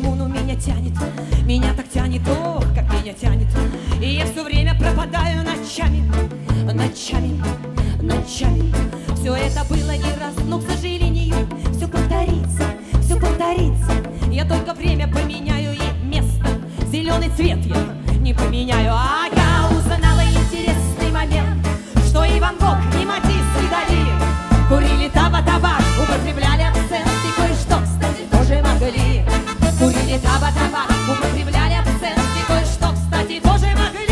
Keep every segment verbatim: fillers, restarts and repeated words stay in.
почему, но меня тянет. Меня так тянет, ох, как меня тянет. И я все время пропадаю ночами, ночами, ночами. Все это было не раз, но, к сожалению, все повторится, все повторится. Я только время поменяю и место, зеленый цвет я не поменяю. А я узнала интересный момент, что и Ван Гог, и Матисс, и Дали курили таба-табак, употребляли абсент, и кое-что, кстати, тоже могли. Курили таба-табак, употребляли абсент, и кое-что, кстати, тоже могли.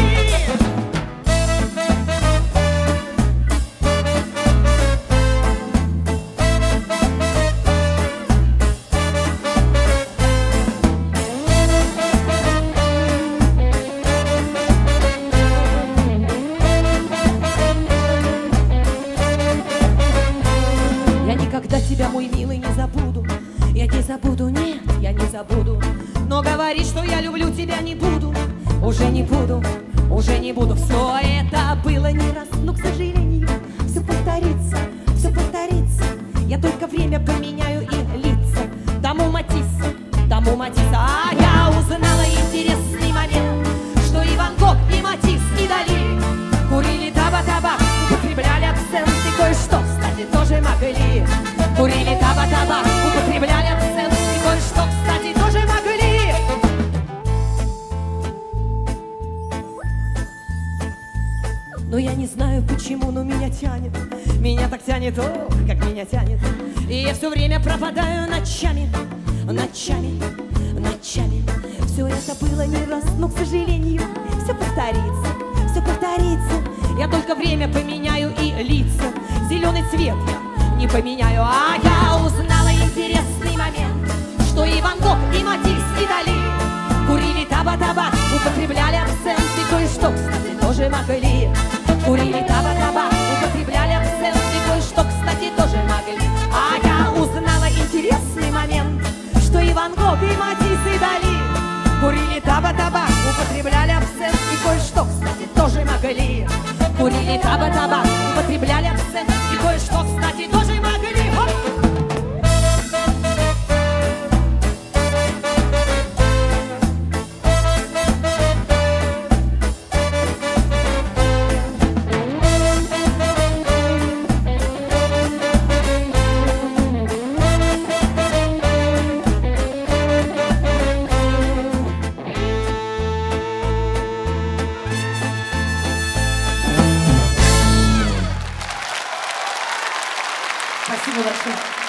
Я никогда тебя, мой милый, не забуду. Я не забуду, нет, я не забуду. Но говорить, что я люблю тебя, не буду. Уже не буду, уже не буду. Все это было не раз, но, к сожалению, все повторится, все повторится. Я только время поменяю и лица. Тому Матисса, тому Матисса. А я узнала интересный момент, что и Ван Гог, и Матисс, и Дали курили таба-табак, употребляли абсент, и кое-что, кстати, тоже могли. Курили таба-табак, употребляли абсент, и кое-что, кстати, тоже могли. Но я не знаю почему, но меня тянет. Меня так тянет, ох, как меня тянет. И я все время пропадаю ночами, ночами, ночами. Все это было не раз, но, к сожалению, все повторится, все повторится. Я только время поменяю и лица, зеленый цвет я не поменяю. А я узнала интересный момент, что и Ван Гог, и Матисс, и Дали курили таба-табак, употребляли абсент, и кое-что, кстати, тоже могли. Курили таба-табак, употребляли абсент, и кое-что, кстати, тоже могли. А я узнала интересный момент, что и Ван Гог, и Матисс, и Дали курили таба-табак, употребляли абсент, и кое-что, кстати, тоже могли. Курили таба-табак, употребляли абсент, и кое-что, кстати, тоже могли. Хоп! Спасибо большое.